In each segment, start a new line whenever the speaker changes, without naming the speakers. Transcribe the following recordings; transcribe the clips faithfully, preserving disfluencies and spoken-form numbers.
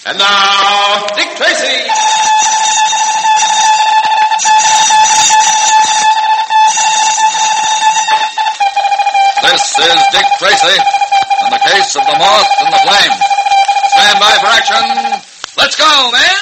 And now, Dick Tracy!
This is Dick Tracy on the case of the Moth and the Flame. Stand by for action. Let's go, man!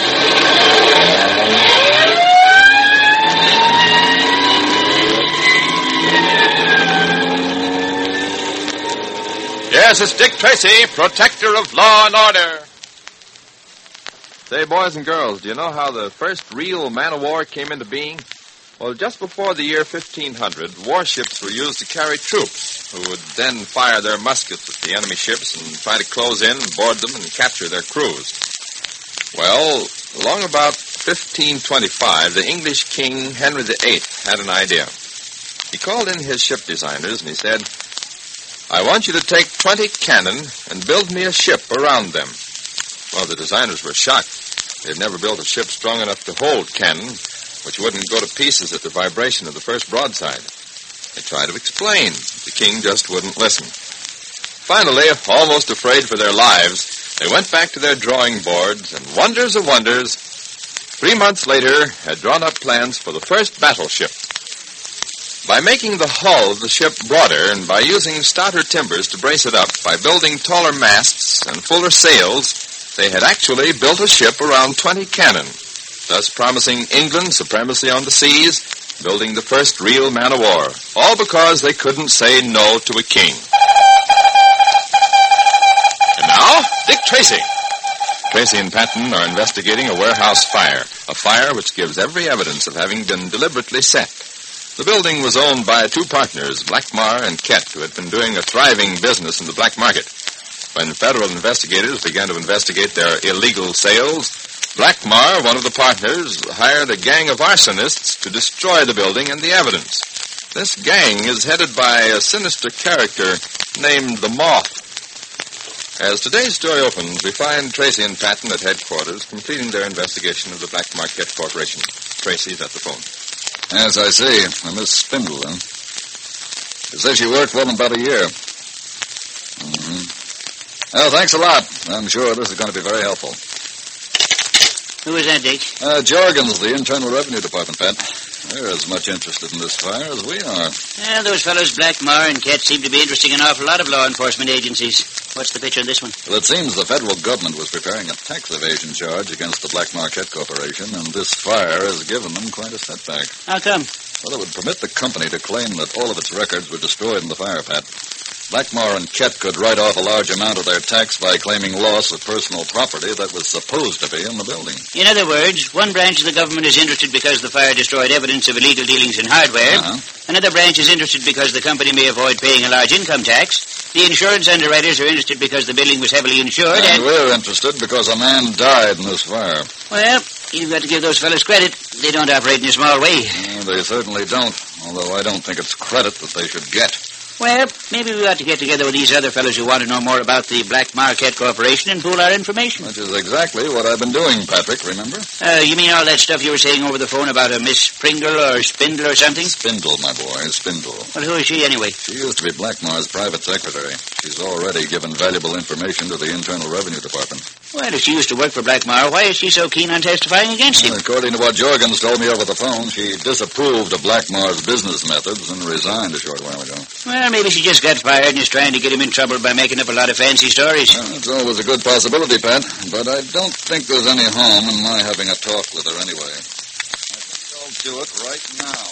Yes, it's Dick Tracy, protector of law and order.
Say, boys and girls, do you know how the first real man-of-war came into being? Well, just before the year fifteen hundred, warships were used to carry troops, who would then fire their muskets at the enemy ships and try to close in, board them, and capture their crews. Well, along about fifteen twenty-five, the English king, Henry the Eighth, had an idea. He called in his ship designers and he said, I want you to take twenty cannon and build me a ship around them. Well, the designers were shocked. They'd never built a ship strong enough to hold cannon, which wouldn't go to pieces at the vibration of the first broadside. They tried to explain. The king just wouldn't listen. Finally, almost afraid for their lives, they went back to their drawing boards, and wonders of wonders, three months later had drawn up plans for the first battleship. By making the hull of the ship broader and by using stouter timbers to brace it up, by building taller masts and fuller sails, they had actually built a ship around twenty cannon, thus promising England supremacy on the seas, building the first real man-of-war, all because they couldn't say no to a king. And now, Dick Tracy. Tracy and Patton are investigating a warehouse fire, a fire which gives every evidence of having been deliberately set. The building was owned by two partners, Blackmar and Kett, who had been doing a thriving business in the black market. When federal investigators began to investigate their illegal sales, Blackmar, one of the partners, hired a gang of arsonists to destroy the building and the evidence. This gang is headed by a sinister character named the Moth. As today's story opens, we find Tracy and Patton at headquarters completing their investigation of the Black Market Corporation. Tracy's at the phone.
As I see, a Miss Spindle, huh? She says she worked for them about a year. Mm-hmm. Well, thanks a lot. I'm sure this is going to be very helpful.
Who is that, Dick?
Uh, Jorgens, the Internal Revenue Department, Pat. They're as much interested in this fire as we are.
Well, those fellows, Blackmar and Kett, seem to be interesting an awful lot of law enforcement agencies. What's the picture on this one?
Well, it seems the federal government was preparing a tax evasion charge against the Black Market Corporation, and this fire has given them quite a setback.
How come?
Well, it would permit the company to claim that all of its records were destroyed in the fire, Pat. Blackmar and Kett could write off a large amount of their tax by claiming loss of personal property that was supposed to be in the building.
In other words, one branch of the government is interested because the fire destroyed evidence of illegal dealings in hardware.
Uh-huh.
Another branch is interested because the company may avoid paying a large income tax. The insurance underwriters are interested because the building was heavily insured.
And,
and
we're interested because a man died in this fire.
Well, you've got to give those fellows credit. They don't operate in a small way.
Uh, they certainly don't, although I don't think it's credit that they should get.
Well, maybe we ought to get together with these other fellows who want to know more about the Black Market Corporation and pool our information.
Which is exactly what I've been doing, Patrick, remember?
Uh, you mean all that stuff you were saying over the phone about a Miss Pringle or Spindle or something?
Spindle, my boy, Spindle.
Well, who is she anyway?
She used to be Blackmar's private secretary. She's already given valuable information to the Internal Revenue Department.
Well, if she used to work for Blackmar, why is she so keen on testifying against him?
Well, according to what Jorgens told me over the phone, she disapproved of Blackmar's business methods and resigned a short while ago.
Well, maybe she just got fired and is trying to get him in trouble by making up a lot of fancy stories.
Well, it's always a good possibility, Pat, but I don't think there's any harm in my having a talk with her anyway. I think I'll do it right now.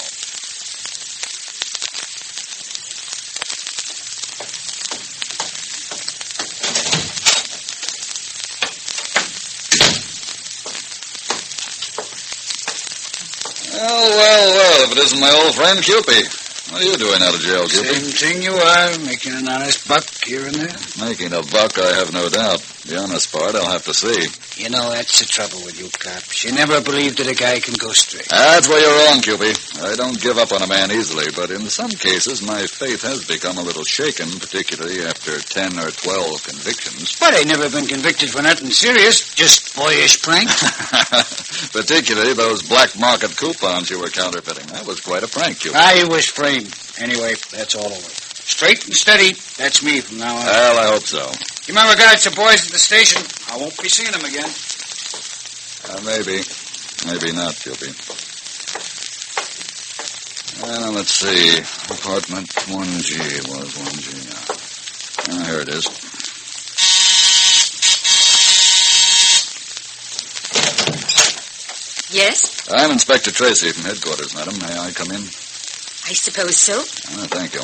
Well, well, well, if it isn't my old friend Cupid. What are you doing out of jail, Cupid?
Same thing you are, making an honest buck here and there.
Making a buck, I have no doubt. The honest part, I'll have to see.
You know, that's the trouble with you cops. You never believe that a guy can go straight.
That's where you're wrong, Cupid. I don't give up on a man easily, but in some cases, my faith has become a little shaken, particularly after ten or twelve convictions.
But I never been convicted for nothing serious, just boyish pranks.
Particularly those black market coupons you were counterfeiting. That was quite a prank, Cupid.
I was framed. Anyway, that's all over. Straight and steady. That's me from now on.
Well, I hope so.
Give my regards to boys at the station. I won't be seeing them again.
Uh, maybe. Maybe not, Cupid. Well, let's see. Apartment one G was one G. Ah, here it is.
Yes?
I'm Inspector Tracy from headquarters, madam. May I come in?
I suppose so.
Ah, thank you.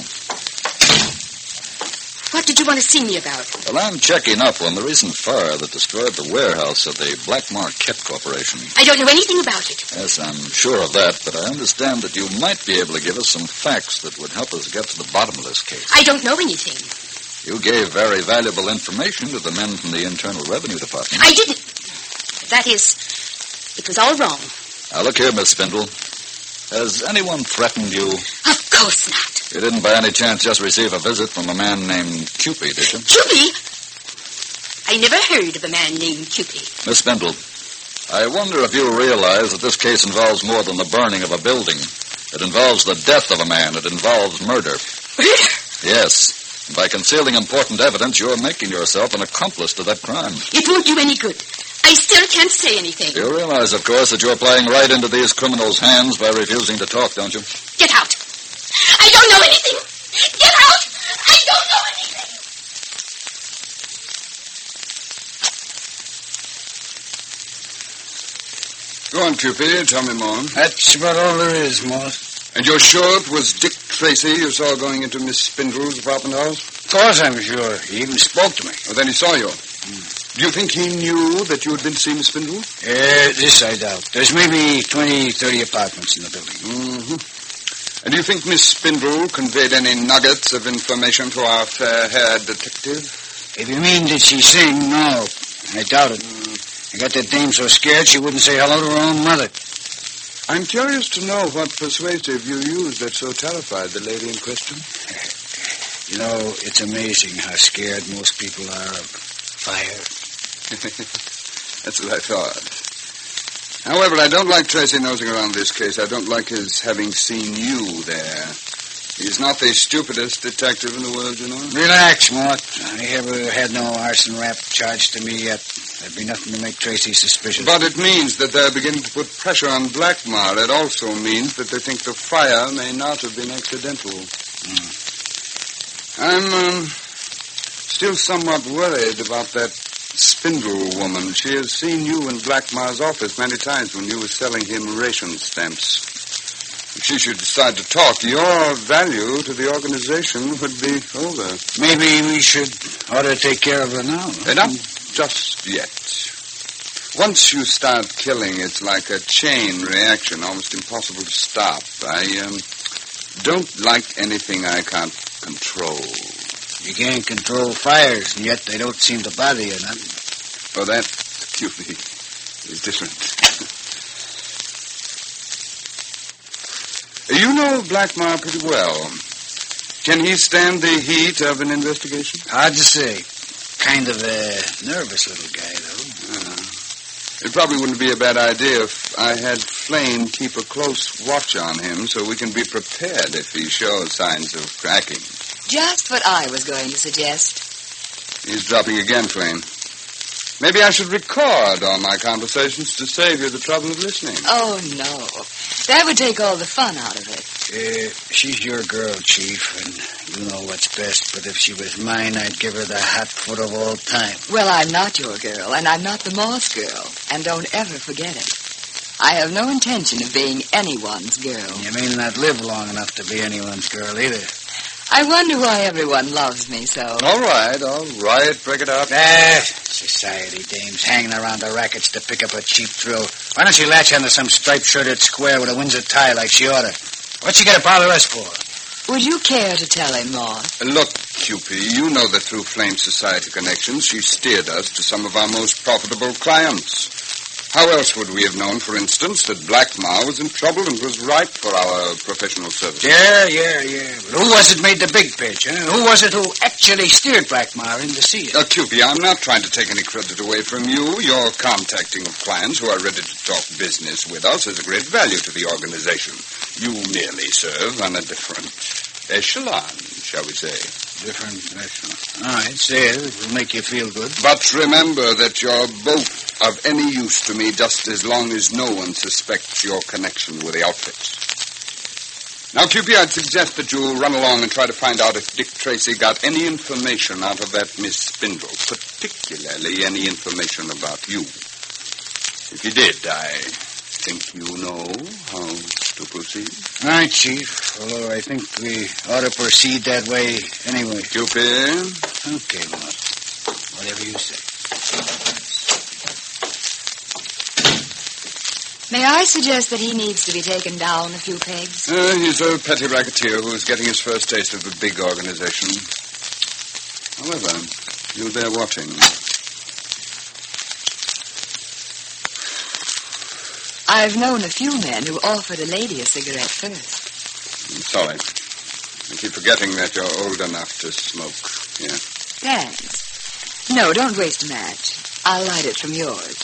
What did you want to see me about?
Well, I'm checking up on the recent fire that destroyed the warehouse of the Black Marquette Corporation.
I don't know anything about it.
Yes, I'm sure of that, but I understand that you might be able to give us some facts that would help us get to the bottom of this case.
I don't know anything.
You gave very valuable information to the men from the Internal Revenue Department.
I didn't. That is, it was all wrong.
Now, look here, Miss Spindle. Has anyone threatened you?
Of course not.
You didn't by any chance just receive a visit from a man named Cupid, did you?
Cupid? I never heard of a man named Cupid.
Miss Spindle, I wonder if you realize that this case involves more than the burning of a building. It involves the death of a man. It involves murder.
Murder?
Yes. And by concealing important evidence, you're making yourself an accomplice to that crime.
It won't do any good. I still can't say anything.
You realize, of course, that you're playing right into these criminals' hands by refusing to talk, don't you?
Get out. I don't know anything. Get out. I don't know anything.
Go on, Cupid. Tell me more.
That's about all there is, Morse.
And you're sure it was Dick Tracy you saw going into Miss Spindle's apartment house?
Of course I'm sure. He even spoke to me.
Well, then he saw you. Hmm. Do you think he knew that you had been to see Miss Spindle?
Uh, this I doubt. There's maybe twenty, thirty apartments in the building.
Mm-hmm. And do you think Miss Spindle conveyed any nuggets of information to our fair-haired detective?
If you mean did she sing, no. I doubt it. Mm. I got that dame so scared she wouldn't say hello to her own mother.
I'm curious to know what persuasive you used that so terrified the lady in question.
You know, it's amazing how scared most people are of fire.
That's what I thought. However, I don't like Tracy nosing around this case. I don't like his having seen you there. He's not the stupidest detective in the world, you know.
Relax, Mort. I ever had no arson rap charged to me yet. There'd be nothing to make Tracy suspicious.
But it means that they're beginning to put pressure on Blackmar. It also means that they think the fire may not have been accidental.
Mm.
I'm um, still somewhat worried about that Spindle woman. She has seen you in Blackmar's office many times when you were selling him ration stamps. If she should decide to talk, your value to the organization would be over.
Maybe we should ought to take care of her now.
Uh, not just yet. Once you start killing, it's like a chain reaction, almost impossible to stop. I um, don't like anything I can't control.
You can't control fires, and yet they don't seem to bother you none.
Oh, that, Cupid, is different. You know Blackmar pretty well. Can he stand the heat of an investigation?
Hard to say. Kind of a nervous little guy, though.
Uh, it probably wouldn't be a bad idea if I had Flame keep a close watch on him so we can be prepared if he shows signs of cracking.
Just what I was going to suggest.
He's dropping again, Flame. Maybe I should record all my conversations to save you the trouble of listening.
Oh, no. That would take all the fun out of it.
Uh, she's your girl, Chief, and you know what's best. But if she was mine, I'd give her the hot foot of all time.
Well, I'm not your girl, and I'm not the Moss girl. And don't ever forget it. I have no intention of being anyone's girl.
You may not live long enough to be anyone's girl either.
I wonder why everyone loves me so.
All right, all right. Break it up.
Ah, society dames hanging around the rackets to pick up a cheap thrill. Why don't she latch onto some striped-shirted square with a Windsor tie like she oughta? What's she got to bother us for?
Would you care to tell him more?
Look, Cupid, you know that through Flame Society connections, she steered us to some of our most profitable clients. How else would we have known, for instance, that Blackmar was in trouble and was ripe for our professional services?
Yeah, yeah, yeah. But who was it made the big pitch? Huh? Who was it who actually steered Blackmar in to see it?
Uh, Cupid, I'm not trying to take any credit away from you. Your contacting of clients who are ready to talk business with us is a great value to the organization. You merely serve on a different echelon, shall we say.
Different echelon. All right, say it. It will make you feel good.
But remember that you're both of any use to me just as long as no one suspects your connection with the outfits. Now, Cupid, I'd suggest that you run along and try to find out if Dick Tracy got any information out of that Miss Spindle, particularly any information about you. If you did, I think you know how to proceed.
All right, Chief. Although I think we ought to proceed that way anyway.
Cupid?
Okay, Mort. Whatever you say.
May I suggest that he needs to be taken down a few pegs?
Uh, he's a petty racketeer who's getting his first taste of a big organization. However, you're there watching.
I've known a few men who offered a lady a cigarette first.
I'm sorry. I keep forgetting that you're old enough to smoke. Yeah.
Thanks. No, don't waste a match. I'll light it from yours.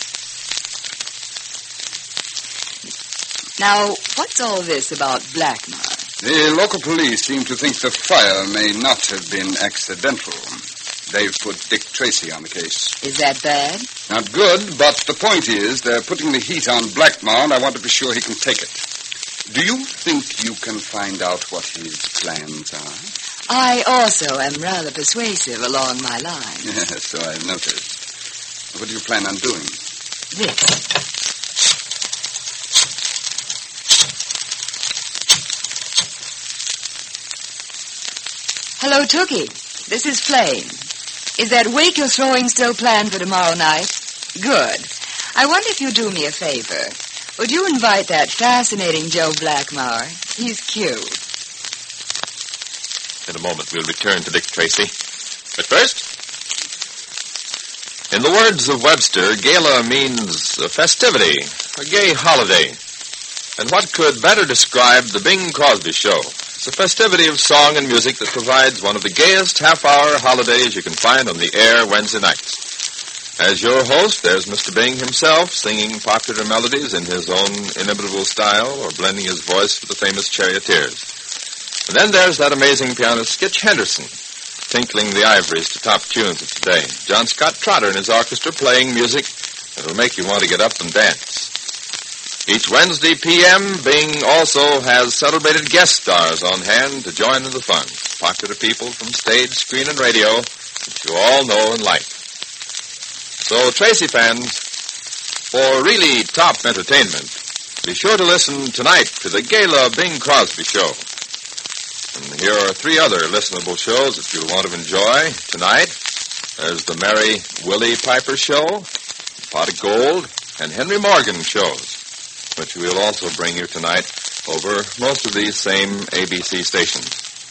Now, what's all this about Blackmar?
The local police seem to think the fire may not have been accidental. They've put Dick Tracy on the case.
Is that bad?
Not good, but the point is they're putting the heat on Blackmar, and I want to be sure he can take it. Do you think you can find out what his plans are?
I also am rather persuasive along my lines.
Yes, so I've noticed. What do you plan on doing?
This. Hello, Tookie. This is Flame. Is that wake you're throwing still planned for tomorrow night? Good. I wonder if you'd do me a favor. Would you invite that fascinating Joe Blackmar? He's cute.
In a moment, we'll return to Dick Tracy. But first, in the words of Webster, gala means a festivity, a gay holiday. And what could better describe the Bing Crosby Show? It's a festivity of song and music that provides one of the gayest half-hour holidays you can find on the air Wednesday nights. As your host, there's Mister Bing himself, singing popular melodies in his own inimitable style or blending his voice with the famous charioteers. And then there's that amazing pianist, Skitch Henderson, tinkling the ivories to top tunes of today. John Scott Trotter and his orchestra playing music that will make you want to get up and dance. Each Wednesday P M, Bing also has celebrated guest stars on hand to join in the fun. Popular people from stage, screen, and radio that you all know and like. So, Tracy fans, for really top entertainment, be sure to listen tonight to the Gala Bing Crosby Show. And here are three other listenable shows that you'll want to enjoy tonight. There's the Mary Willie Piper Show, Pot of Gold, and Henry Morgan shows, which we'll also bring you tonight over most of these same A B C stations.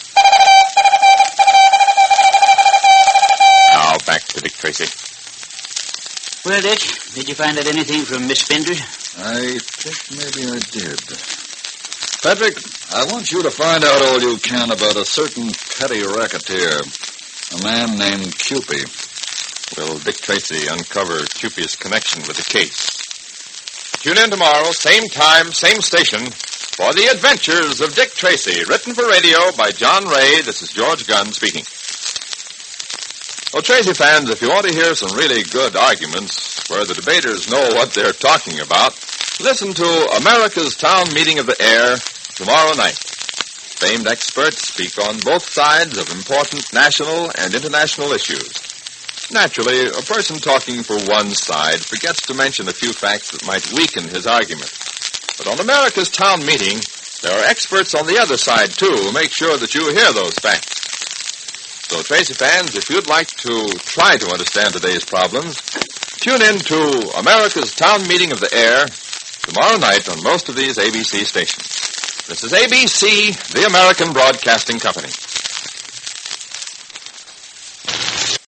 Now, back to Dick Tracy.
Well, Dick, did you find out anything from Miss Spindler?
I think maybe I did. Patrick, I want you to find out all you can about a certain petty racketeer, a man named Cupid.
Will Dick Tracy uncover Cupid's connection with the case? Tune in tomorrow, same time, same station, for The Adventures of Dick Tracy, written for radio by John Ray. This is George Gunn speaking. Well, Tracy fans, if you want to hear some really good arguments where the debaters know what they're talking about, listen to America's Town Meeting of the Air tomorrow night. Famed experts speak on both sides of important national and international issues. Naturally, a person talking for one side forgets to mention a few facts that might weaken his argument. But on America's Town Meeting, there are experts on the other side, too, who make sure that you hear those facts. So, Tracy fans, if you'd like to try to understand today's problems, tune in to America's Town Meeting of the Air tomorrow night on most of these A B C stations. This is A B C, the American Broadcasting Company.